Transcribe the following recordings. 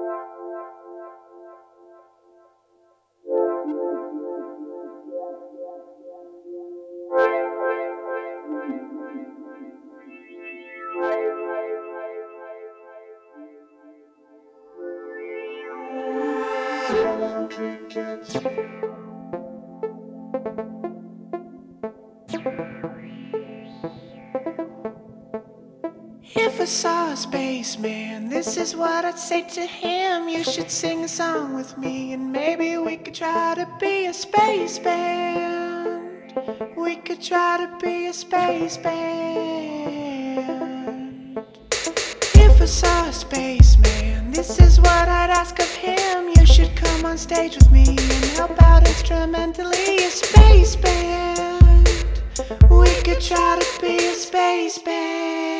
If I saw a spaceman, this is what I'd say to him. You should sing a song with me, and maybe we could try to be a space band. We could try to be a space band. If I saw a spaceman, this is what I'd ask of him. You should come on stage with me and help out instrumentally. A space band. We could try to be a space band.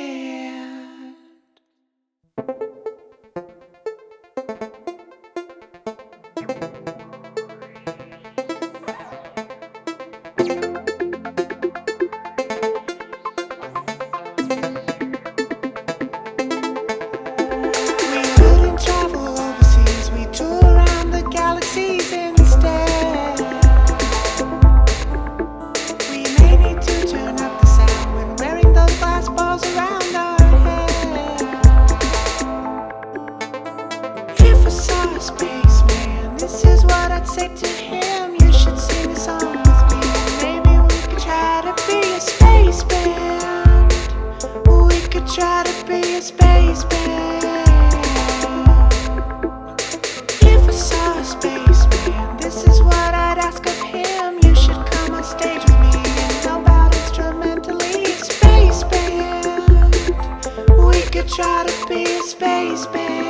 Spaceman, this is what I'd say to him. You should sing a song with me. Maybe we could try to be a space band. We could try to be a space band. If I saw a spaceman, this is what I'd ask of him. You should come on stage with me and help out instrumentally. A space band. We could try to be a space band.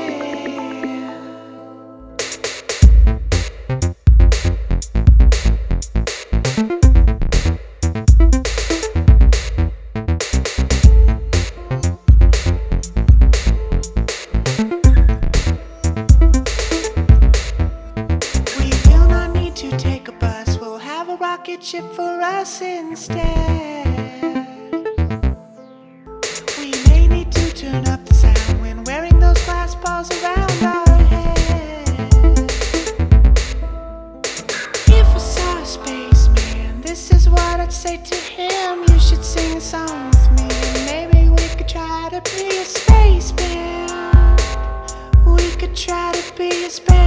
Rocket ship for us instead. We may need to turn up the sound when wearing those glass balls around our head. If I saw a spaceman, this is what I'd say to him. You should sing a song with me, and maybe we could try to be a space band. We could try to be a space